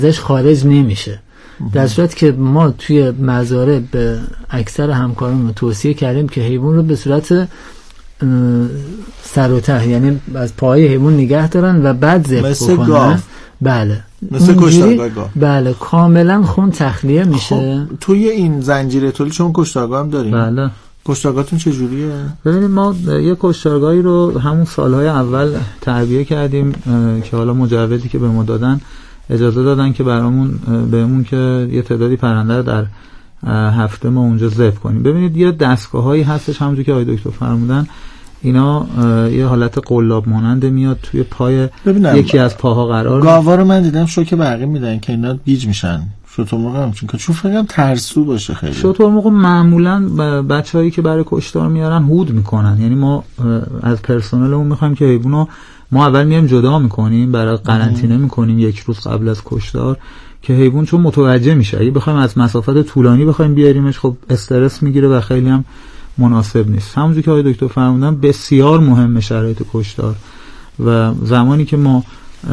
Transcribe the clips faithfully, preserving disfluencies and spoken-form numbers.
ازش خارج نمیشه. در صورت که ما توی مزارع به اکثر همکارانمون توصیه کردیم که حیوان رو به صورت سر و ته، یعنی از پای حیوان نگه دارن و بعد ذبح بکنن. بله مثل کشتارگاه. بله کاملا خون تخلیه میشه. خب توی این زنجیره تولید چون کشتارگاه هم داریم. بله. کشتارگاهتون چه جوریه؟ ببینید ما یه کشتارگاهی رو همون سالهای اول تعبیه کردیم که حالا مجوزی که به ما دادن اجازه دادن که برامون بهمون که یه تعدادی پرنده در هفته ما اونجا ذبح کنیم. ببینید یه دستگاهایی هستش همونجوری که آقای دکتر فرمودن، اینا یه حالت قلاب ماننده میاد توی پای یکی از پاها قرار. گاوا رو من دیدم شوک برقی میدن که اینا گیج میشن. شترمرغ هم چون که چون فکرم ترسو باشه خیلی. شترمرغ معمولا بچه‌هایی که برای کشتار میارن هود میکنن، یعنی ما از پرسنلمون میخوایم که حیوانو ما اول میایم جدا میکنیم، برای قرنطینه میکنیم یک روز قبل از کشتار که حیوان چون متوجه میشه. اگه بخوایم از مسافت طولانی بخوایم بیاریمش خب استرس میگیره و خیلی هم مناسب نیست. همونجوری که آقای دکتر فرمودن بسیار مهمه شرایط کشتار و زمانی که ما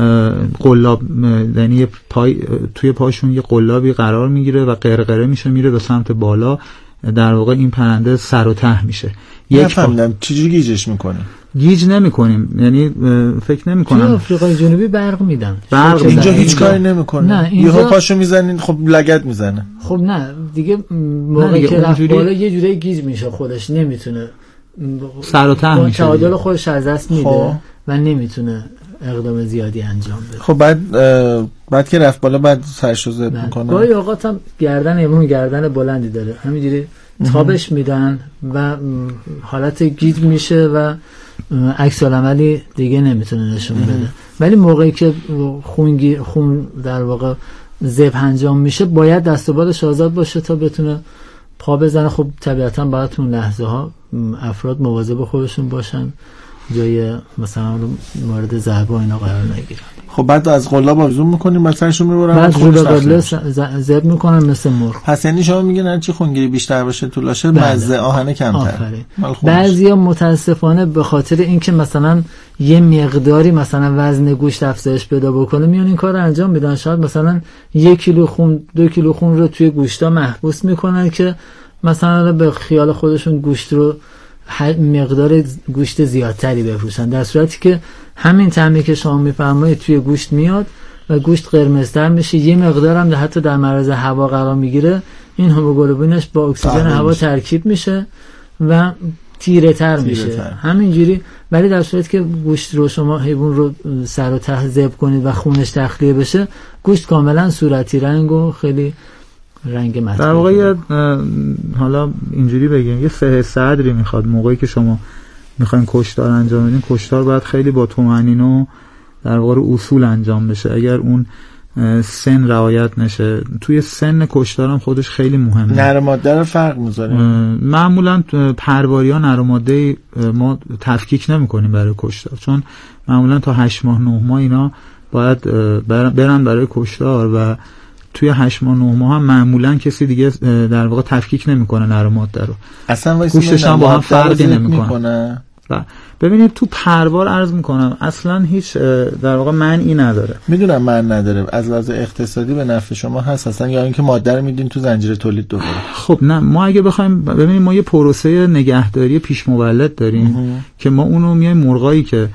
قلاب یعنی پای توی پاشون یه قلابی قرار میگیره و قرقره میشه میره به سمت بالا، در واقع این پرنده سر و ته میشه. نفهمیدم چجوری گیجش میکنه؟ گیج نمی‌کنیم، یعنی فکر نمی‌کنم توی آفریقای جنوبی برق میدن. برق اینجا هیچ کاری نمی‌کنه. یهو پاشو میزنین خب لگد میزنه. خب نه دیگه موقعی که رفت بالا یه جوری گیج میشه، خودش نمیتونه سر و ته میشه، تعادل خودش از دست میده خب. و نمیتونه اقدام زیادی انجام بده. خب بعد بعد که رفت بالا بعد سرش رو ضبط میکنه. گاهی اوقات هم گردن حیوان گردن بلندی داره، همینجوری تابش میدن و حالت گیج میشه و عکس العملی دیگه نمیتونه نشون بده. ولی موقعی که خونگی خون در واقع ذبح انجام میشه باید دست و بالش آزاد باشه تا بتونه پا بزنه. خب طبیعتا باید اون لحظه ها افراد مواظب خودشون باشن، جای مثلا مورد ضربه اینا قرار نگیرن. خب بعد از قلاب آویزون میکنیم مثلشون میبرن بعد قلاب ذبح میکنن مثل مرغ. پس یعنی شما میگن هرچی خونگیری بیشتر باشه طولاشه مزه آهن کمتر. بعضیا متاسفانه به خاطر اینکه مثلا یه مقداری مثلا وزن گوشت افزایش پیدا بکنه میان این کار رو انجام میدن. شاید مثلا یک کیلو خون دو کیلو خون رو توی گوشتا محبوس میکنن که مثلا به خیال خودشون گوشت رو مقدار گوشت زیادتری بفروشن، در صورتی که همین طعمی که شما میفرمایید توی گوشت میاد و گوشت قرمزتر میشه، یه مقدار هم حتی در معرض هوا قرار میگیره، این هموگلوبینش با اکسیژن هوا ترکیب میشه و تیره تر میشه همینجوری. ولی در صورتی که گوشت رو شما حیوان رو سر و ته ذبح کنید و خونش تخلیه بشه، گوشت کاملا صورتی رنگ و خیلی رنگ مطلوب در واقع حالا اینجوری بگیم یه سه صدری میخواد موقعی که شما میخواین کشتار انجام بدین. کشتار باید خیلی با طمأنینه و در واقع اصول انجام بشه. اگر اون سن رعایت نشه، توی سن کشتار هم خودش خیلی مهمه. نر و ماده رو فرق میذاره. معمولا پرواری ها نر و ماده ما تفکیک نمیکنیم برای کشتار، چون معمولا تا هشت ماه نه ماه اینا باید برن برای کشتار و توی هشت ماه نه ماه هم معمولا کسی دیگه در واقع تفکیک نمیکنه نر و ماده رو. اصلا گوشتش هم با هم فرقی نمیکنه. ببینید تو پروار عرض میکنم اصلا هیچ در واقع معنی نداره. میدونم معنی نداره، از لحاظ اقتصادی به نفع شما هست اصلا، یا اینکه ماده رو میدین تو زنجیره تولید دوباره. خب نه، ما اگه بخوایم ببینیم ما یه پروسه نگهداری پیش مولد داریم اه. که ما اونو میایم مرغایی که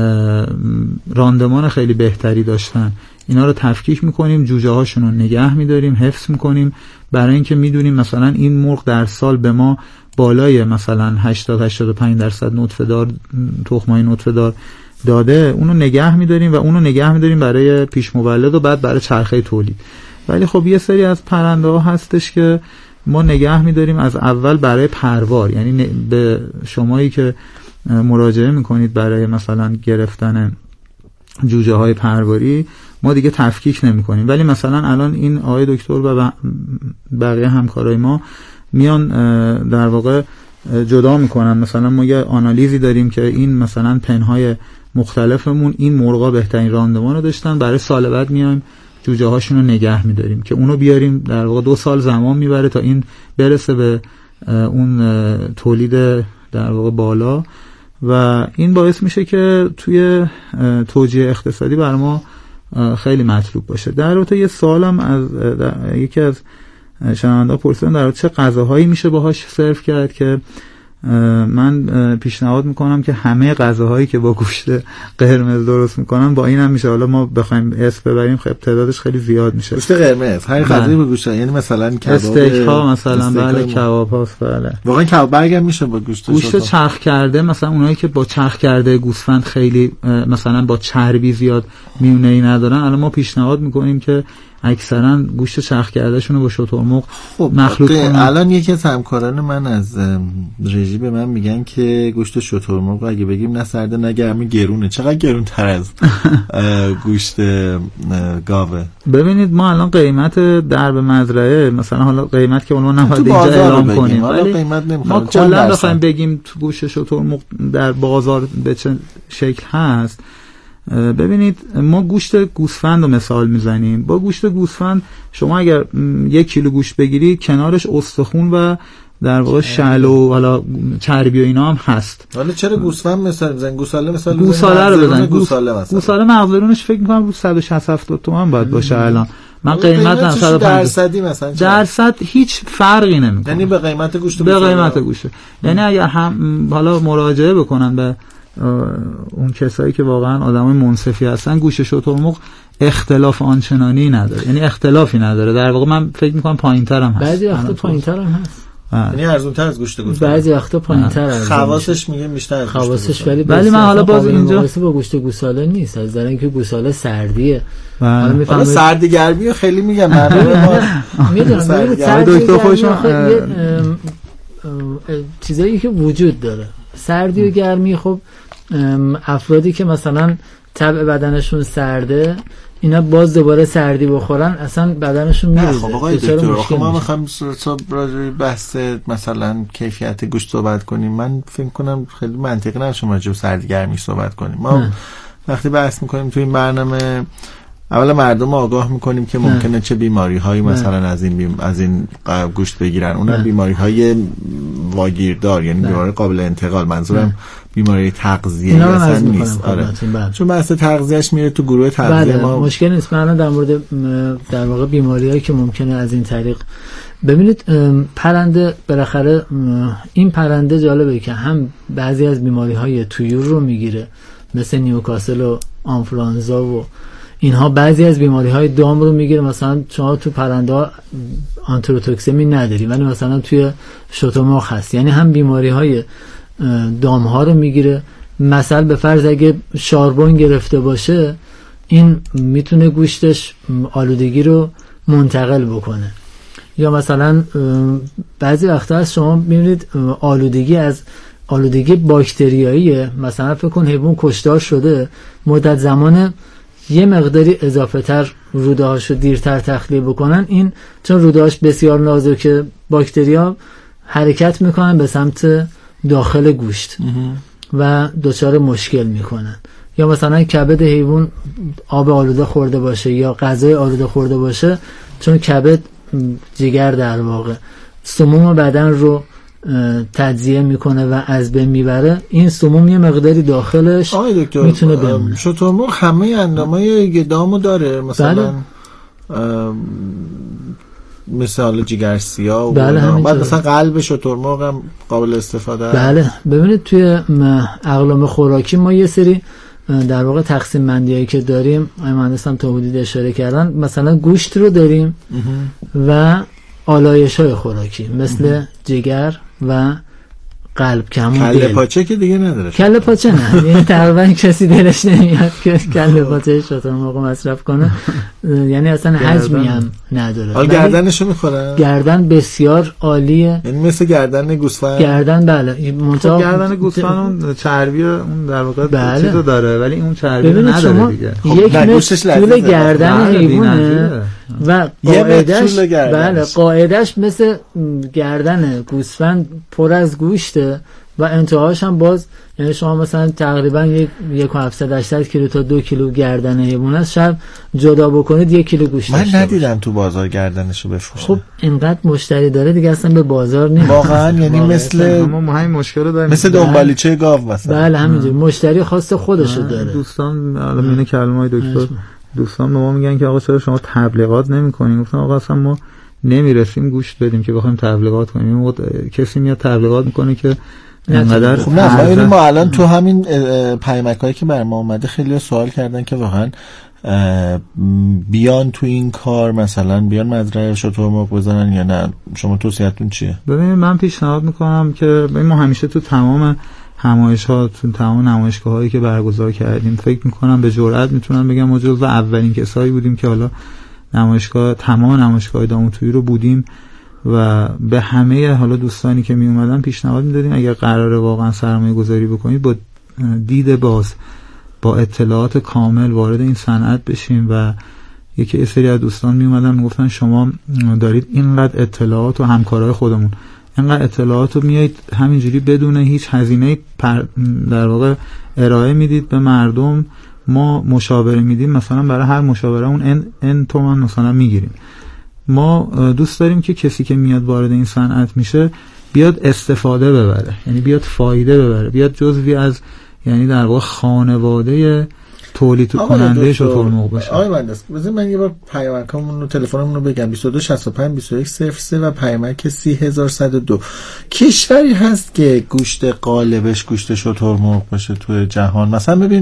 راندمان خیلی بهتری داشتن اینا رو تفکیک میکنیم، جوجه هاشون رو نگه میداریم، حفظ میکنیم، برای اینکه میدونیم مثلا این مرغ در سال به ما بالای مثلا هشتاد هشتاد و پنج درصد نطفه دار تخمای نطفه دار داده، اونو نگه میداریم و اونو نگه میداریم برای پیش مولد و بعد برای چرخه تولید. ولی خب یه سری از پرنده ها هستش که ما نگه میداریم از اول برای پروار، یعنی به شمایی که مراجعه میکنید برای مثلا گرفتن جوجه های پرواری ما دیگه تفکیک نمی کنیم. ولی مثلا الان این آقای دکتر و بقیه همکارای ما میان در واقع جدا میکنن. مثلا ما یه آنالیزی داریم که این مثلا پنهای مختلفمون این مرغا بهترین راندمان رو داشتن، برای سال بعد میایم جوجه هاشون رو نگه میداریم که اونو بیاریم، در واقع دو سال زمان میبره تا این برسه به اون تولید در واقع بالا و این باعث میشه که توی توجیه اقتصادی بر ما خیلی مطلوب باشه. در رابطه یه سوالم از یکی از شنونده پرسیدن در رابطه چه غذاهایی میشه باهاش سرو کرد، که من پیشنهاد میکنم که همه غذاهایی که با گوشت قرمز درست میکنن با این هم میشه. حالا ما بخوایم اسم ببریم خیلی تعدادش خیلی زیاد میشه. گوشت قرمز هر غذایی با گوشت، یعنی مثلا کباب، استیک ها مثلا، بله کباب هاست، بله واقعا کباب برگر میشه با گوشت گوشت چرخ کرده، مثلا اونایی که با چرخ کرده گوسفند خیلی مثلا با چربی زیاد میونه‌ای ندارن، الان ما پیشنهاد میکنیم که اکثرا گوشت چرخ کرده شونو با شترمرغ خب مخلوط کنن. الان یکی از همکاران من از رژی به من میگن که گوشت شترمرغ اگه بگیم نه سرده نه گرمی گرونه. چقدر گرون تر از گوشت گاوه؟ ببینید ما الان قیمت درب مزرعه مثلا، حالا قیمت که اونو نباید اینجا اعلام کنیم، ولی ما کلا بخوایم بگیم تو گوشت شترمرغ در بازار به چه شکل هست. ببینید ما گوشت گوسفند رو مثال میزنیم. با گوشت گوسفند شما اگر یک کیلو گوشت بگیرید کنارش استخون و در واقع شل و حالا چربی و اینا هم هست. حالا چرا گوسفند مثال میزنید؟ گوساله مثال گوساله رو بزنید. گوساله مثلا گوساله مغزرونش فکر می‌کنم رو صد و شصت هفتاد تومان باید باشه الان. من قیمت هم صد و پنجاه درصدی مثلا درصد هیچ فرقی نمیکنه، یعنی به قیمت گوشت به قیمت گوشت. یعنی اگر هم حالا مراجعه بکنن به اون کسایی که واقعا آدمای منصفی هستن، گوشت شترمرغ اختلاف آنچنانی نداره، یعنی اختلافی نداره. در واقع من فکر میکنم پایین‌تر هم هست، بعضی وقتا پایین‌تر هم هست، یعنی ارزان‌تر از گوشت گوساله، بعضی وقتا پایین‌تر از خواصش میگه بیشتر از خواصش، ولی ولی من حالا باز اینجا با گوشت گوساله نیست، از نظر اینکه گوساله سردیه. حالا میفهمم سردی گرمی خیلی میگم مردم میدونم سردی دکتر خودشون چیزایی که وجود داره. سردی و گرمی خب افرادی که مثلا طبع بدنشون سرده اینا باز دوباره سردی بخورن اصلا بدنشون میریزه. خب آقای دکتر خب ما میخوایم راجع بحث مثلا کیفیت گوشت صحبت کنیم. من فکر کنم خیلی منطقی نشه ما راجع به سردی گرمی صحبت کنیم. ما نه. وقتی بحث میکنیم توی این برنامه اولا مردم آگاه میکنیم که ممکنه نه. چه بیماری هایی مثلا از این بیم... از این گوشت بگیرن. اونم بیماری های واگیردار، یعنی بیماری قابل انتقال. منظورم نه. بیماری تغذیه اصلا نیست. آره. چون بحث تغذیهش میره تو گروه تغذیه بله. ما مشکل نیست. من در مورد در واقع بیماریایی که ممکنه از این طریق ببینید پرنده بالاخره این پرنده جالبه که هم بعضی از بیماری های طیور رو میگیره مثل نیوکاسل و آنفلوانزا و اینها، بعضی از بیماری های دام رو میگیره. مثلا شما تو پرنده ها آنتروتوکسمی نداری ولی مثلا توی شترمرغ هست، یعنی هم بیماری های دام ها رو میگیره. مثلا به فرض اگه شاربون گرفته باشه این میتونه گوشتش آلودگی رو منتقل بکنه. یا مثلا بعضی وقتا از شما میبینید آلودگی از آلودگی باکتریاییه، مثلا فکر کن حیوان کشتار شده مدت زمان یه مقداری اضافه تر روده هاشو دیرتر تخلیه بکنن، این چون روده هاش بسیار نازکه باکتریا حرکت میکنن به سمت داخل گوشت و دچار مشکل میکنن. یا مثلا کبد حیوان آب آلوده خورده باشه یا غذای آلوده خورده باشه، چون کبد جگر در واقع سموم بدن رو تجزیه میکنه و از بین میبره، این سموم یه مقداری داخلش میتونه بمونه. شترمرغ همه اندامای گدامو داره مثلا بله. مثال جگرسیا و بله بعد مثلا قلب شترمرغ هم قابل استفاده است. بله ببینید توی اقلام خوراکی ما یه سری در واقع تقسیم بندیایی که داریم، مهندس هم تا حدودی اشاره کردن، مثلا گوشت رو داریم و آلایش‌های خوراکی مثل جگر و قلب که همون کله پاچه که دیگه نداره. کله پاچه نه، یعنی تقریبا کسی دلش نمیاد که کله پاچه شترمرغ مصرف کنه، یعنی اصلا حجمی هم نداره. حالا گردنشو میخوره؟ گردن بسیار عالیه، یعنی مثل گردن گوسفند. گردن بله، منتها گردن گوسفند اون چربی اون در واقع بله. چیزو داره ولی اون چربی نداره دیگه. یک متر طول گردن حیوانه و قاعدش بله قاعدش مثل گردن گوسفند پر از گوشته و انتهاش هم باز، یعنی شما مثلا تقریبا یک یک و هفتصد هشتصد کیلو تا دو کیلو گردن حیوان است، شب جدا بکنید یک کیلو گوشت. من ندیدم باشه. تو بازار گردنشو بفروشه. خب اینقدر مشتری داره دیگه اصلا به بازار نمیاد واقعا، یعنی مثل ما همین مشکل رو داریم مثل دنبالیچه گاو مثلا. بله همینجوری مشتری خاص خودشو داره. دوستان الان اینه کلمه‌های دکتر دوستان به ما میگن که آقا چرا شما تبلیغات نمی‌کنین؟ گفتم آقا اصلا ما نمیرسیم گوشت بدیم که بخوایم تبلیغات کنیم. کسی میاد تبلیغات میکنه که انقدر خب نه ما, ما الان تو همین پیامکایی که بر ما اومده خیلی سوال کردن که واقعا بیان تو این کار، مثلا بیان مزرعه شترمرغ بزنن یا نه. شما توصیه‌تون چیه؟ ببینید من پیشنهاد میکنم که ما همیشه تو تمام همایش‌ها، تو تمام نمایشگاه‌هایی که برگزار کردیم فکر میکنم به جرئت میتونم بگم ما جزو اولین کسایی بودیم که حالا نمایشگاه تمام نمایشگاه داموتویی رو بودیم و به همه حالا دوستانی که می اومدن پیشنهاد میدادیم اگر قراره واقعا سرمایه گذاری بکنید با دید باز، با اطلاعات کامل وارد این صنعت بشیم. و یکی سری از دوستان می اومدن میگفتن شما دارید اینقدر اطلاعات و همکارای خودمون اینقدر اطلاعات رو میایید همینجوری بدون هیچ هزینه در واقع ارائه میدید به مردم، ما مشاوره میدیم، مثلا برای هر مشاوره اون ان, ان تومن مثلا میگیریم. ما دوست داریم که کسی که میاد وارد این صنعت میشه بیاد استفاده ببره، یعنی بیاد فایده ببره، بیاد جزوی از یعنی در واقع خانواده تولید کننده شترمرغ باشه. آقای مهندس بذار من یه بار پیامکمون رو تلفنمون رو بگم بیست و دو شصت و پنج بیست و یک صفر سه و پیامک سی هزار و صد و دو. کشوری هست که گوشت قالبش گوشت شترمرغ باشه توی جهان؟ مثلا ببین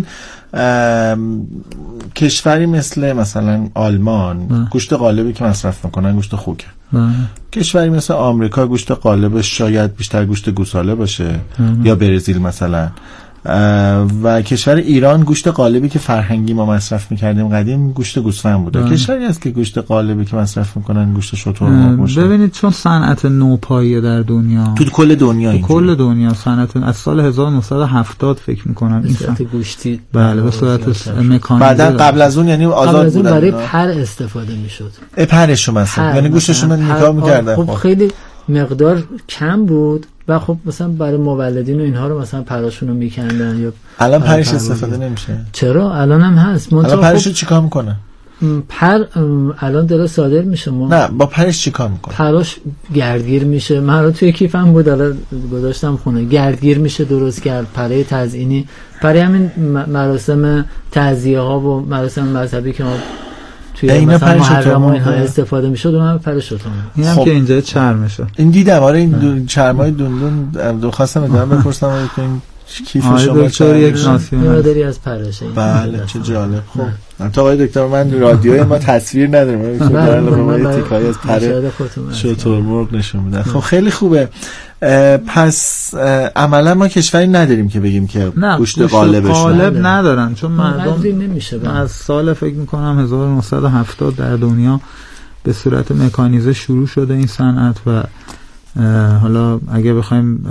کشوری مثل مثلا آلمان با. گوشت قالبی که مصرف میکنن گوشت خوکه. کشوری مثل آمریکا گوشت قالبش شاید بیشتر گوشت گوساله باشه با. یا برزیل مثلا. و کشور ایران گوشت قالبی که فرهنگی ما مصرف میکردیم قدیم گوشت گوسفند بوده. آه. کشوری هست که گوشت قالبی که مصرف میکنن گوشت شترمرغ باشه. ببینید چون صنعت نوپایه در دنیا، تو کل دنیا تو کل دنیا صنعت از سال هزار و نهصد و هفتاد فکر میکنم این صنعت گوشتی بله به صورت مکانیزه. بعدا قبل از اون یعنی آزاد بودن برای پر استفاده میشد. پرشو مثلا یعنی گوشتشون رو نگاه میکردن. خب خیلی مقدار کم بود و خب مثلا برای مولدین و اینها رو مثلا پراشون رو میکندن. یا الان پرش استفاده نمیشه. چرا الان هم هست. الان پرش رو چیکار میکنه؟ پر الان داره صادر میشه. ما نه با پرش چیکار میکنه؟ پراش گردگیر میشه. من رو توی کیفم بود الان گذاشتم خونه. گردگیر میشه درست کرد برای تزیینی، برای همین مراسم تعزیه ها و مراسم مذهبی که ما توی مثلا محرم و اینها استفاده میشد. اونم پر شترمرغ. اینم خب. که اینجا چرمشه. این دیدم آره این دو چرمای دندون دو خواستم ادام بپرسم آره که این کیف شما دکتر یک ناسیونال داری از پرشه. بله چه جالب. خب تا آقای دکتر من رادیوی ما تصویر نداریم من در واقع تیکای از پر شترمرغ نشون میدن. خب خیلی خوبه. پس عملا ما کشوری نداریم که بگیم که گوشت قالبش قالب ندارن چون مردم نمیشه. از سال فکر میکنم هزار و نهصد و هفتاد در دنیا به صورت مکانیزه شروع شده این صنعت و حالا اگه بخوایم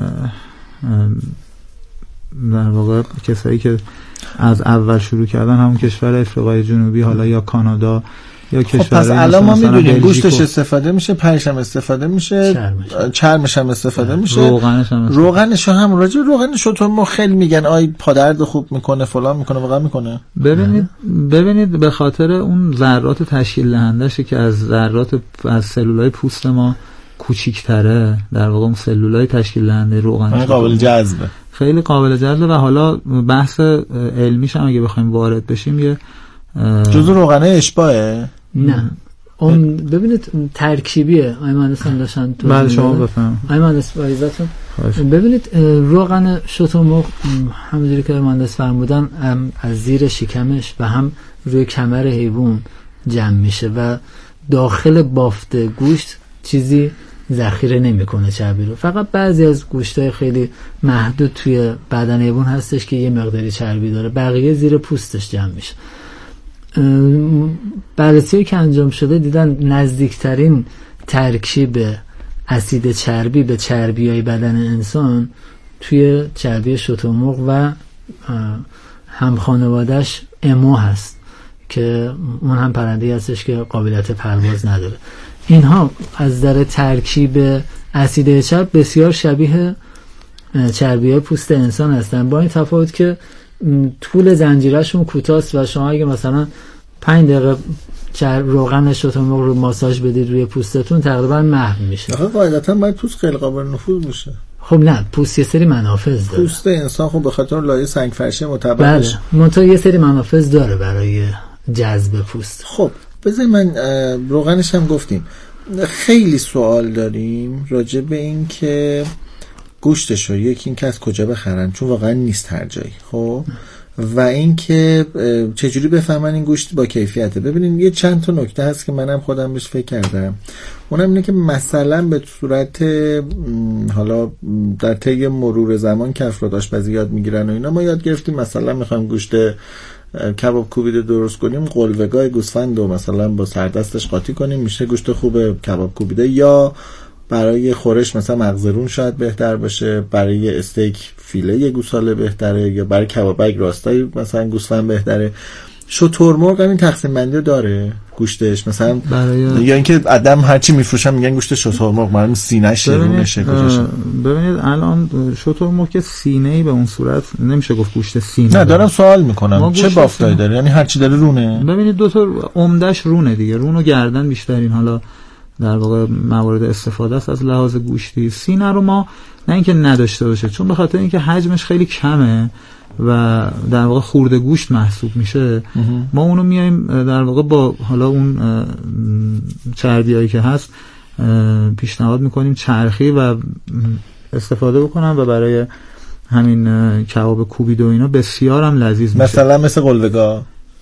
در واقع کسایی که از اول شروع کردن همون کشور افریقای جنوبی حالا یا کانادا یا خب کشور پس الان ما میدونیم گوشتش استفاده میشه، پرش هم استفاده میشه، چرمش هم استفاده میشه، روغنش هم روغنش هم راجع روغن شترمرغ خیلی میگن آی پادرد خوب میکنه فلان میکنه واقعا میکنه. ببینید ببینید به خاطر اون ذرات تشکیل دهندشه که از ذرات از سلولای پوست ما کوچیک‌تره، در واقع اون سلولای تشکیل دهنده روغن قابل جذبه، خیلی قابل جذبه و حالا بحث علمیش هم اگه بخوایم وارد بشیم یه جزو روغنه اشباهه؟ نه اون ببینید ترکیبیه. آقای مهندس هم داشتن تو بله شما بفهم. آقای مهندس بایزتون ببینید روغن شترمرغ همونجوری که مهندس فرمودن از زیر شکمش و هم روی کمر حیوان جمع میشه و داخل بافت گوشت چیزی ذخیره نمیکنه چربی رو. فقط بعضی از گوشتای خیلی محدود توی بدن حیوان هستش که یه مقداری چربی داره، بقیه زیر پوستش جمع میشه. بررسی که انجام شده دیدن نزدیکترین ترکیب اسید چربی به چربیای بدن انسان توی چربی شترمرغ و هم خانواده‌اش امو هست که اون هم پرنده‌ای هستش که قابلیت پرواز نداره. اینها از نظر ترکیب اسید چرب بسیار شبیه چربی‌های پوست انسان هستن، با این تفاوت که طول زنجیرهشون کوتاست و شما اگه مثلا پنج دقیقه روغن شترمرغ رو ماساژ بدید روی پوستتون تقریبا محو میشه. آخه قاعدتا باید پوست خیلی قابل نفوذ میشه. خب نه پوست یه سری منافذ داره. پوست انسان خب به خاطر لایه سنگ فرشی مطبقش بله منتها یه سری منافذ داره برای جذب پوست. خب بذار من روغنش هم گفتیم، خیلی سوال داریم راجع به این که گوشتشو یکی این که از کجا بخرن چون واقعا نیست هر جایی، خب و این که چجوری بفهمن این گوشت با کیفیته. ببینید یه چند تا نکته هست که منم خودم بهش فکر کردم، اونم اینه که مثلا به صورت حالا در طی مرور زمان که افراد آشپزی یاد میگیرن و اینا، ما یاد گرفتیم مثلا میخوایم گوشت کباب کوبیده درست کنیم، قلوه‌گاه گوسفند رو مثلا با سردستش قاطی کنیم میشه گوشت خوب کباب کوبیده، یا برای خورش مثلا مغزرون شاید بهتر باشه، برای استیک فیله گوساله بهتره، یا برای کبابک راستای مثلا گوسفند بهتره. شترمرغ هم این تقسیم بندی داره گوشتش مثلا برای... یا اینکه آدم هرچی میفروشن میگن گوشت شترمرغ معلوم سینه‌ش رونشه کجاشه. ببینید الان شترمرغ که سینه‌ای به اون صورت نمیشه گفت گوشت سینه. نه دارم سوال میکنم چه بافتایی داره، یعنی هرچی داره رونه؟ ببینید دو تا عمده‌اش رونه دیگه، رون و گردن بیشترین حالا در واقع موارد استفاده است از لحاظ گوشتی. سینه رو ما نه اینکه نداشته باشه، چون به خاطر اینکه حجمش خیلی کمه و در واقع خورده گوشت محسوب میشه، ما اونو میایم در واقع با حالا اون چربیایی که هست پیشنهاد میکنیم چرخی و استفاده بکنم و برای همین کباب کوبیده و اینا بسیار هم لذیذ میشه. مثلا مثل قلوه‌گاه؟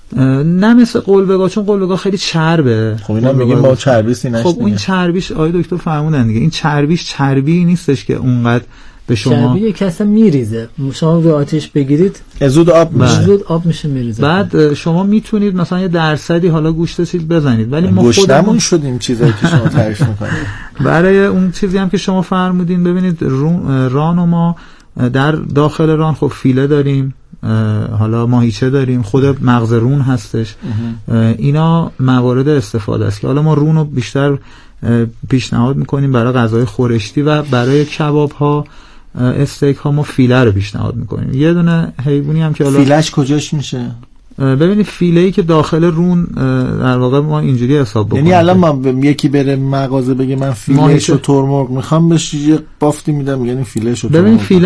نه مثل قلوه‌گاه، چون قلوه‌گاه خیلی چربه. خب اینا میگیم ما چربی سینه‌اش. خب این چربیش آقای دکتر فرمودن دیگه، این چربیش چربی نیستش که اونقدر به شما چربی یک اصلا میریزه، شما رو آتش بگیرید زود آب میشه، زود آب میشه میریزه. بعد شما میتونید مثلا یه درصدی حالا گوشت چیز بزنید، ولی ما خودمون شدیم چیزایی که شما تعریف میکنید. برای اون چیزی هم که شما فرمودین، ببینید ران و ما در داخل ران خب فیله داریم، حالا ماهیچه داریم، خود مغز رون هستش، اینا موارد استفاده است که حالا ما رون رو بیشتر پیشنهاد میکنیم برای غذای خورشتی و برای کباب ها استیک ها ما فیله رو پیشنهاد میکنیم. یه دونه حیوانی هم که حالا فیلهش کجاش میشه؟ ببینید فیله‌ای که داخل رون در واقع ما اینجوری حساب بکنیم، یعنی الان ما یکی بره مغازه بگه من فیله شترمرغ میخوام بهش یه بافتی میدم، یعنی فیله شترمرغ. ببین فیله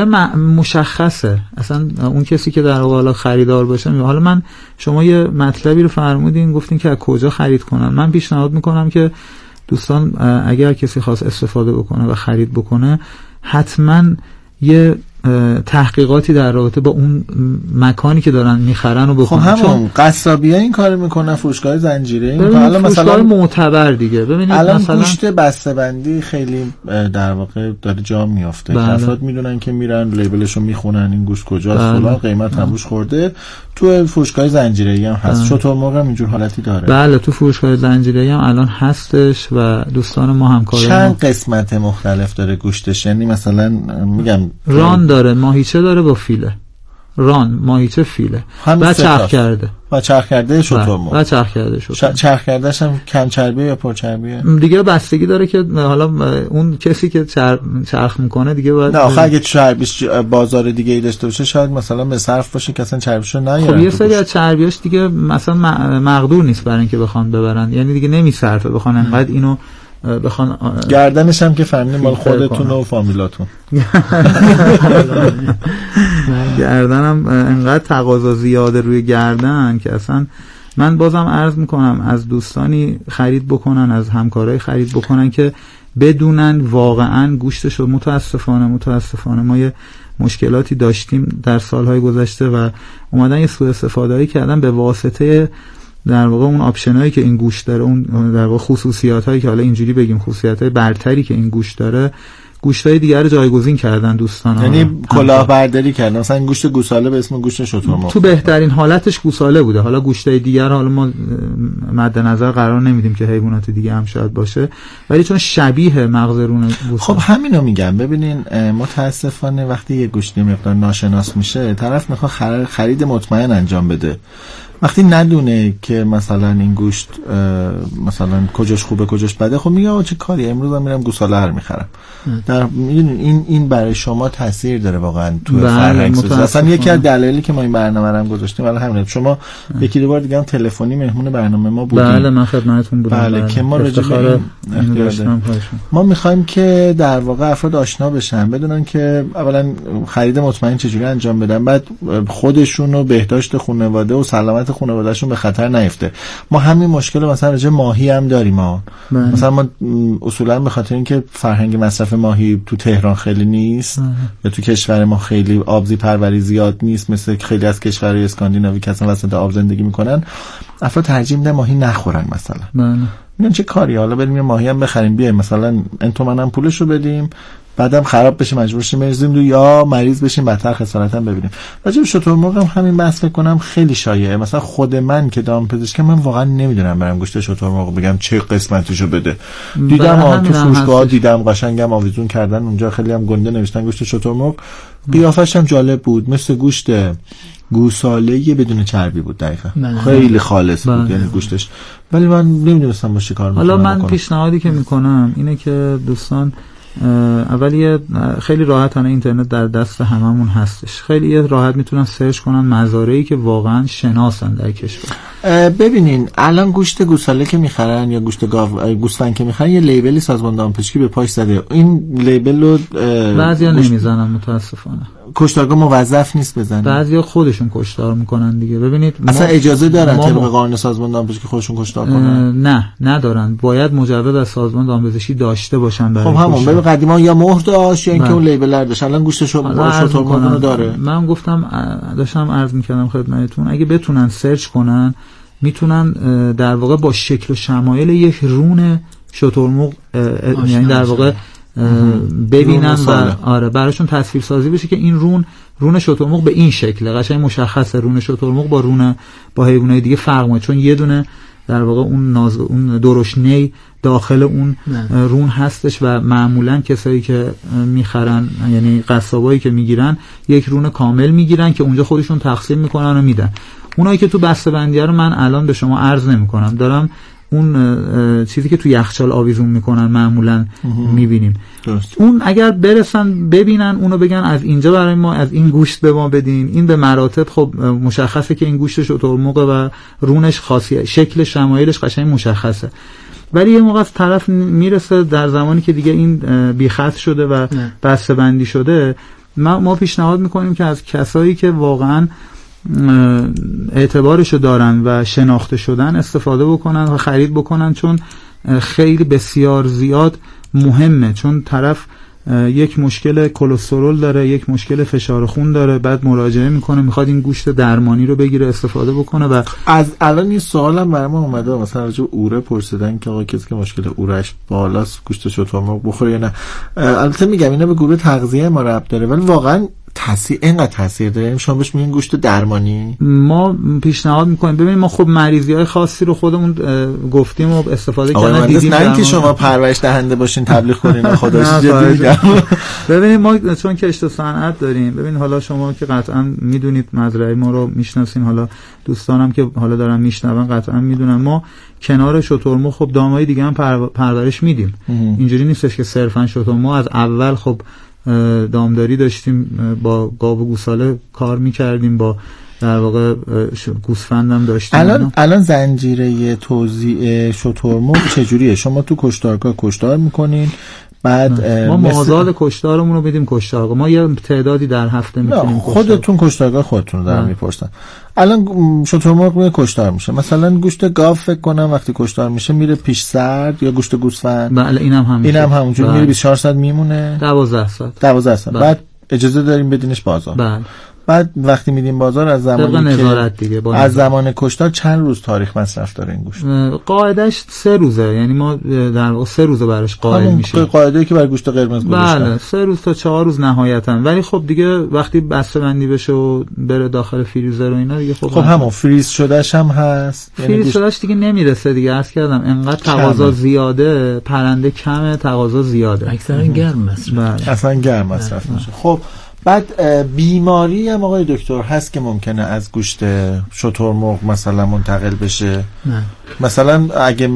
مشخصه اصلا، اون کسی که در واقع خریدار باشه میگه. حالا من شما یه مطلبی رو فرمودین گفتین که از کجا خرید کنم، من پیشنهاد میکنم که دوستان اگر کسی خواست استفاده بکنه و خرید بکنه حتما یه تحقیقاتی در رابطه با اون مکانی که دارن میخرن و بکنن. خب همون قصابی‌ها این کارو میکنن، فروشگاه زنجیره این حالا مثلا معتبر دیگه. ببینید الان مثلا گوشت بسته‌بندی خیلی در واقع داره جا میافته، بله. افراد میدونن که میرن لیبلشو میخونن این گوشت کجاست، بله. فلان قیمت هم روش خورده. تو فروشگاه زنجیره‌ای هم هست، شترمرغ هم اینجور حالتی داره. بله تو فروشگاه زنجیره‌ای هم الان هستش و دوستان ما همکاران. چند قسمت مختلف داره گوشتش؟ یعنی مثلا میگم ران داره، ماهیچه داره با فیله، ران ماهیچه فیله و چرخ کرده و چرخ کرده شترمرغ و چرخ کرده شترمرغ. چرخ کردهش هم کم چربیه یا پر چربیه دیگه؟ بستگی داره که حالا اون کسی که چر... چرخ میکنه دیگه باید. نه آخه اگه چربیش بازار دیگه ای داشته باشه شاید مثلا به صرف باشه که اصلا چربیشو نیارن. خب یه سری از چربیاش دیگه مثلا مقدور نیست برای اینکه بخوان ببرن، یعنی دیگه نمیصرفه بخوان انقدر اینو بخوان. گردنش هم که فهمیدین مال خودتون و فامیلاتون. گردنم انقدر تقاضا زیاده روی گردن که اصلا من بازم عرض میکنم از دوستانی خرید بکنن، از همکارای خرید بکنن که بدونن واقعا گوشتشو. متاسفانه متاسفانه ما یه مشکلاتی داشتیم در سالهای گذشته و اومدن یه سوء استفاده‌ای کردن به واسطه در واقع اون آپشنایی که این گوشت داره، اون در واقع خصوصیاتایی که حالا اینجوری بگیم خصوصیاتای برتری که این گوشت داره، گوشتای دیگر رو جایگزین کردن دوستان. یعنی کلاهبرداری کردن، مثلا گوشت گوساله به اسم گوشت شترمرغ تو بهترین حالتش گوساله بوده، حالا گوشتای دیگر حالا ما مد نظر قرار نمیدیم که حیوانات دیگه هم شاید باشه، ولی چون شبیه مغز رون گوساله. خب همینو میگم. ببینین متاسفانه وقتی یه گوشت مقدار ناشناس میشه، طرف میخواد خرید مطمئن انجام بده. وقتی ندونه که مثلا این گوشت مثلا کجاش خوبه کجاش بده، خب میگه آقا چه کاری، امروز هم میرم گوساله هر میخرم. در این این برای شما تاثیر داره واقعا تو فرهنگ سازی. اصلا یکی از دلایلی که ما این برنامه رو هم گذاشتیم ولی همین شما یکی دو بار دیگه هم تلفنی مهمون برنامه ما بودیم. بله من خدمتتون بودم. بله, بله. که ما راجع ما میخوایم که در واقع افراد آشنا بشن، بدونن که اولا خرید مطمئن چجوری انجام بدن، بعد خودشون و بهداشت خانواده و سلامت سلامت خانواده‌شون به خطر نیفته. ما همین مشکل مثلا راجع ماهی هم داریم ما. مثلا ما اصولا به خاطر اینکه فرهنگ مصرف ماهی تو تهران خیلی نیست یا تو کشور ما خیلی آبزی پروری زیاد نیست مثل خیلی از کشورهای اسکاندیناوی که اصلا وسط آب زندگی میکنن، افراد ترجیح میدن ماهی نخورن مثلا. بله. میگن چه کاری، حالا بریم یه ماهی هم بخریم بیایم مثلا ان تومنم پولشو بدیم بعدم خراب بشه مجبور شیم بریزیم دو یا مریض بشیم بدتر خسارت هم ببینیم. راجع به شترمرغ هم همین بحث فکر کنم خیلی شایعه. مثلا خود من که دامپزشکم من واقعا نمیدونم برام گوشت شترمرغ بگم چه قسمتیشو بده. دیدم تو فروشگاه دیدم قشنگم آویزون کردن اونجا خیلی هم گنده نوشتن گوشت شترمرغ. قیافش هم جالب بود، مثل گوشت گوساله بدون چربی بود دقیقاً. خیلی خالص بود یعنی گوشتش، ولی من نمیدونستم باشه کار میکنم. حالا من پیشنهادی که میکنم اینه که دوستان اولی خیلی راحت الان اینترنت در دست هممون هستش، خیلی راحت میتونن سرچ کنن مزارعی که واقعا شناسن در کشور. ببینین الان گوشت گوساله که میخرن یا گوشت گاو گوسفند که میخرن یه لیبلی سازمان دامپزشکی به پاش زده. این لیبل رو بعضیا گوشت... نمیزنن متاسفانه. کشتارگاه موظف نیست بزنن، بعضیا خودشون کشتار میکنن دیگه. ببینید اصلا اجازه دارن طبق قانون سازمان دامپزشکی خودشون کشتار کنن؟ نه ندارن، باید مجوز از سازمان دامپزشکی داشته باشن برای خب همون ببین قدیما یا مهر داشت یا اینکه اون لیبل رو داشت. الان گوشت شترمرغ داره. من گفتم داشتم عرض میکردم خدمتتون اگه بتونن سرچ کنن میتونن در واقع با شکل و شمایل یک رون شترمرغ یعنی در واقع ببینن و آره براشون تصویر سازی بشه که این رون رون شترمرغ به این شکله، قشنگ مشخصه رون شترمرغ با رون با حیوانات دیگه فرق میکنه، چون یه دونه در واقع اون ناز اون درشنی داخل اون نه. رون هستش و معمولا کسایی که میخرن یعنی قصابایی که میگیرن یک رون کامل میگیرن که اونجا خودشون تقسیم میکنن و میدن. اونایی که تو بسته‌بندی رو من الان به شما عرض نمیکنم، دارم اون چیزی که تو یخچال آویزون میکنن معمولا میبینیم درست. اون اگر برسن ببینن اونو بگن از اینجا برای ما از این گوشت به ما بدین، این به مراتب خب مشخصه که این گوشت شترمرغ و رونش خاصیه، شکل شمایلش قشنگ مشخصه. ولی یه موقع از طرف میرسه در زمانی که دیگه این بیخط شده و بسته‌بندی شده، ما, ما پیشنهاد میکنیم که از کسایی که واقعا اعتبارشو دارن و شناخته شدن استفاده بکنن و خرید بکنن، چون خیلی بسیار زیاد مهمه، چون طرف یک مشکل کلسترول داره، یک مشکل فشار خون داره، بعد مراجعه میکنه میخواد این گوشت درمانی رو بگیره استفاده بکنه. و از الان این سوالم برام اومده مثلا راجع به اوره پرسیدن که آقا کسی که مشکل اورش بالاست گوشت شترمرغ بخوره یا نه. البته میگم اینا به گروه تغذیه ما ربط داره، ولی واقعا تاثیر اینقدر تاثیر داره شما بهش میگین گوشت درمانی؟ ما پیشنهاد میکنیم ببینید ما خب مریضی‌های خاصی رو خودمون گفتیم و استفاده کردن دیدیم، نه اینکه شما پرورش دهنده باشین تبلیغ کنین خداش جدی میگم. ببینید ما چون کشت و صنعت داریم، ببین حالا شما که قطعا میدونید مزرعه ما رو میشناسین، حالا دوستانم که حالا دارن میشنون قطعا میدونن ما کنار شترمرغ خب دامای دیگه هم پرورش میدیم. اینجوری نیستش که صرفا شترمرغ، از اول خب دامداری داشتیم، با گاو و گوساله کار میکردیم، با در واقع گوسفندم داشتیم. الان الان زنجیره توزیع شترمرغ چجوریه؟ شما تو کشتارگاه کشتار میکنین بعد ما مازاد کشتارمون رو بدیم کشتارگاه، ما یه تعدادی در هفته میتونیم خودتون کشتارگاه خودتون رو دارم میپرسن. الان شترمرغ روی کشتار میشه، مثلا گوشت گاو فکر کنم وقتی کشتار میشه میره پیش سرد یا گوشت گوسفند؟ بله اینم هم اینم همونجوری میره بیست و چهار ساعت میمونه، دوازده ساعت دوازده ساعت بعد اجازه داریم بدینش بازار. بله بعد وقتی میدیم بازار از زمانی که دیگه از زمان کشتار چند روز تاریخ مصرف داره این گوشت؟ قاعدش سه روزه، یعنی ما در واقع سه روزه براش قائل میشیم. قاعده ای که برای گوشت قرمز گذاشتن. بله سه روز تا چهار روز نهایتا، ولی خب دیگه وقتی بسته‌بندی بشه و بره داخل فریزر و اینا دیگه خب خب همون فریز شدهش هم هست، فریز یعنی شدهش دیگه نمیرسه دیگه. عرض کردم انقدر تقاضا زیاده، پرنده کمه، تقاضا زیاده، اکثرا گرم مصرف اصلا گرم مصرف میشه. خب بعد بیماری هم آقای دکتر هست که ممکنه از گوشت شترمرغ مثلا منتقل بشه؟ نه. مثلا اگه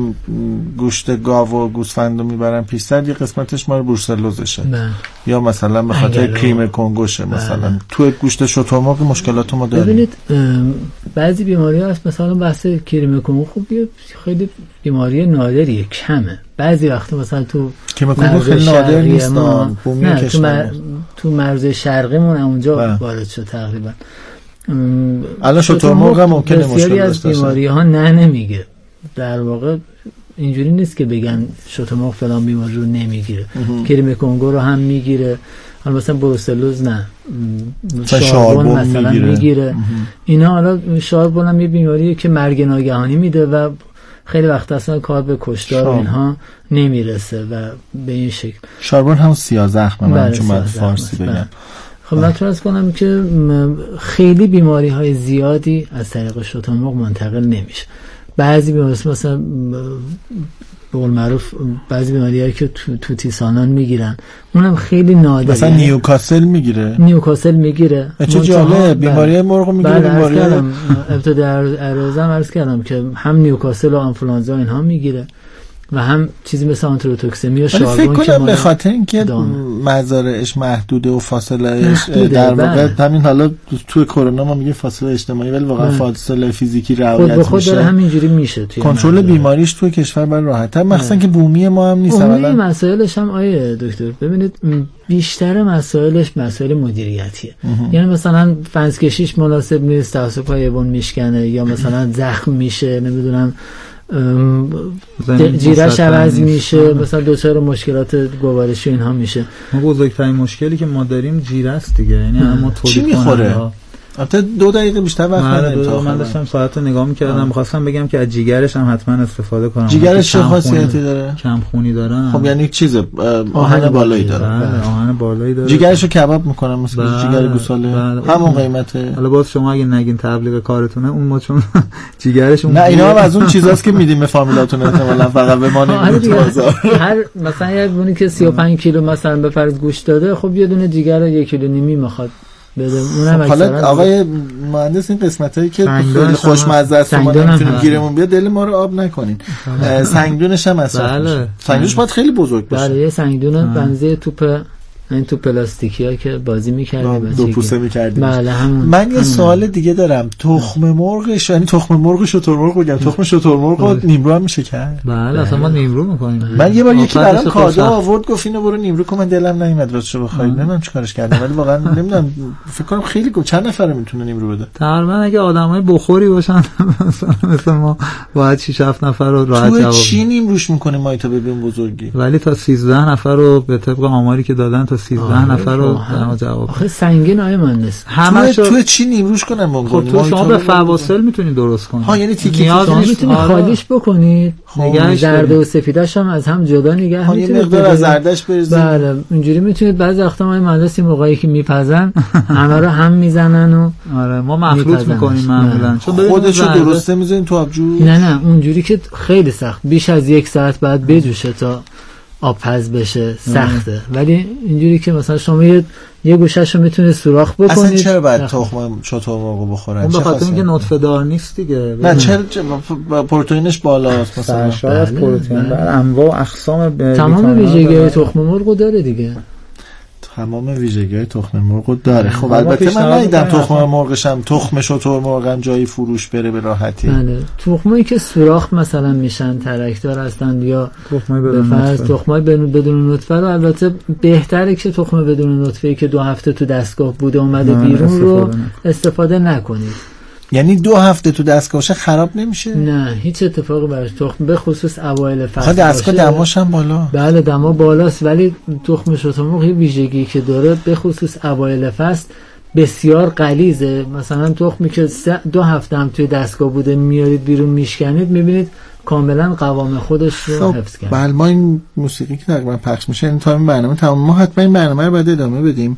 گوشت گاو و گوسفند رو میبرن پیش سرد یه قسمتش مال بروسلوزشه، یا مثلا به خاطر کریم کنگوشه مثلا. تو گوشت شترمرغ مشکلات ما داریم. ببینید بعضی بیماری هست مثلا بحث کریم کنگو خب خیلی بیماری نادریه، کمه. بعضی وقتا مثلا تو کریم کنگو خیلی نادر نیست، نه تو, مر... تو مرز شرقیمون اونجا وارد شد تقریبا. الان شترمرغ هم ممکنه مشکل بسیاری از داشته باشه. بیماری ها نه نمیگه. در واقع اینجوری نیست که بگن شترمرغ فلان بیماری رو نمیگیره. کریم کنگو رو هم میگیره. حالا مثلا بروسلوز نه، شاربون مثلا میگیره, میگیره. اینا حالا شاربون هم یه بیماریه که مرگ ناگهانی میده و خیلی وقت اصلا کار به کشتار و اینها نمیرسه و به این شکل. شاربون هم سیاه زخمه، من چون باید فارسی بگم. بله. خب من تونست کنم که خیلی بیماری های زیادی از طریق شترمرغ منتقل نمیشه. بعضی بیماری مثلا به قول معروف بعضی بیماریایی که تو توتیسانان میگیرن اونم خیلی نادره. مثلا نیوکاسل میگیره نیوکاسل میگیره چه جالب. بیماری مرغ میگیره. بیماری ابتدا عرضم عرض کردم که هم نیوکاسل و آنفولانزا اینها میگیره و هم چیزی مثل آنتروتوکسمی و شاربون که فکر کنم به خاطر اینکه مزارعش محدوده و فاصلهش در واقع همین. حالا تو کرونا ما میگیم فاصله اجتماعی ولی واقعا فاصله فیزیکی رعایت میشه. خود داره همینجوری میشه. کنترل بیماریش تو کشور بر راحت‌تر، مثلا که بومی ما هم نیست. بومی مسائلش هم آیه دکتر ببینید بیشتر مسائلش مسائل مدیریتیه. یعنی مثلا فنسکشیش مناسب نیست، توسط پای حیوان میشکنه یا مثلا زخم میشه، نمیدونم جیرش عوض میشه، مثلا دوچار مشکلات گوارشی اینها میشه. ما بزرگترین مشکلی که ما داریم جیره است دیگه. یعنی ما چی میخوره؟ البته دو دقیقه بیشتر وقت نداریم. من داشتم ساعت رو نگاه می‌کردم، می‌خواستم بگم که از جیگرش هم حتما استفاده کنم. جیگرش چه خاصیتی داره؟ کم خونی داره. خب یعنی چیز آهن بالایی داره. بله آهن بالایی داره. جیگرشو کباب می‌کنم مثلا جیگر گوساله همون قیمته. حالا باز شما اگه نگین تبلیغ کارتونه اون ما چون جیگرش اون نه اینا هم از اون چیزاست که میدیم به فامیلاتون احتمالاً فقط به ما نمیدید بازار. هر مثلا یک بونی که سی و پنج کیلو مثلا به فرض گوشت داده، خب یه دونه جیگر یک کیلو نیمی میخواد بده. اونم حالا آقای مهندس این قسمتایی که خیلی خوشمزه است ما نمیتونیم گیرمون بیاد، دل ما رو آب نکنین. سنگدونش هم هست. بله. سنگدونش باید خیلی بزرگ باشه. بله یه سنگدون بنزه توپ این تو پلاستیکی‌ها که بازی می‌کردیم دو پوسه می‌کردیم. بله همون. من یه سوال دیگه دارم. تخم مرغش یعنی تخم مرغ شترمرغ بگم تخم شترمرغ رو نیمرو هم میشه کرد؟ بله اصلا ما نیمرو می‌کنیم. من یه بار یکی برام کادو آورد گفت اینو برو نیمرو کن، من دلم نیومد راستش بخوام نمیدونم چیکارش کردم ولی واقعا نمیدونم فکر کنم خیلی گفت چند نفر میتونه نیمرو بده. تقریبا اگه آدمای بخوری باشن مثلا ما باید شش هفت نفر رو راحت جواب. تو چی نیمروش می‌کنیم ما تا ببین بزرگی؟ ولی تا سیزده نفر رو به طبق آماری که دادن تا سیزده نفر رو جواب. آخه سنگین آیه مهندس همش تو تو چی نیمروش کنم ما؟ خب تو شما به فواصل میتونید درست کنید. ها یعنی تیکی شما میتونید خالیش بکنید. نگهش زرد و سفیدش هم از هم جدا نگه میتونید. یه مقدار از زردش بریزید. بله اینجوری میتونید. بعضی وقتا ما مهندس موقعی که میپزن همه رو هم میزنن و آره ما مخلوط میکنیم معمولا. خودشو درسته میذارین تو آبجو؟ نه نه اونجوری که خیلی سخت بیش از یک ساعت بعد بجوشه تا آب پز بشه سخته. ولی اینجوری که مثلا شما یه یه گوشه‌شو میتونید سوراخ بکنید. اصلا چرا باید تخم شترمرغ بخورن؟ اون به خاطر اینکه نطفه دار نیست دیگه. نه چرا پروتئینش بالاست مثلا. شاید از پروتئین بر انواع اقسام تمام ویژگی‌های تخم مرغ داره دیگه. تمام ویژگی‌های تخم مرغ داره. خب البته من ندیدم تخم مرغش هم تخم شترمرغ هم جایی فروش بره به راحتی. بله تخمایی که سوراخ مثلا میشن ترکدار هستن یا تخمای بدون نطفه. تخمای بدون نطفه رو البته بهتره که تخم بدون نطفه‌ای که دو هفته تو دستگاه بوده اومده بیرون رو استفاده نکنید. یعنی دو هفته تو دستگاهش خراب نمیشه؟ نه هیچ اتفاقی براش تخم به خصوص اوایل فصل دستگاه دماش هم بالا. بله دما بالاست ولی تخم شترمرغ یه ویژگی که داره به خصوص اوایل فصل بسیار غلیظه. مثلا تخمی که دو هفته هم توی دستگاه بوده میارید بیرون میشکنید میبینید کاملا قوام خودش رو حفظ کرد. بله ما این موسیقی که تقریبا پخش میشه این تا این برنامه تمام ما حتما این برنامه رو بعد ادامه بدیم.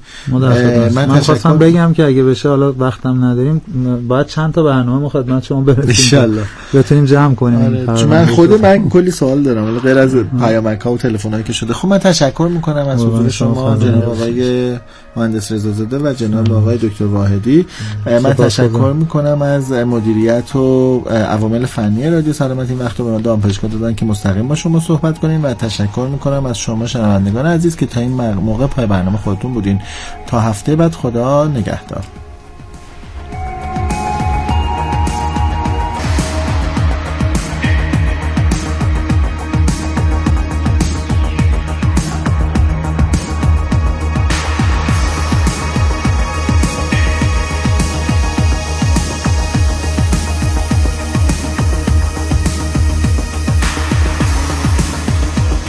من خواستم بگم که اگه بشه حالا وقتم نداریم باید چند تا برنامه ما خدمت شما برسیم ان شاء الله بتونیم جمع کنیم. آره. من خود من کلی سوال دارم ولی غیر از پیامک‌ها و تلفن‌هایی که شده. خب من تشکر میکنم از حضور شما جناب آقای مهندس رضازاده و جناب آقای دکتر واحدی. من تشکر میکنم از مدیریت و عوامل فنی رادیو سلامت این وقت رو به ما دامپزشکا دادن که مستقیم با شما صحبت کنیم و تشکر میکنم از شما شنوندگان عزیز که تا این موقع پای برنامه خودتون بودین. تا هفته بعد خدا نگهدار.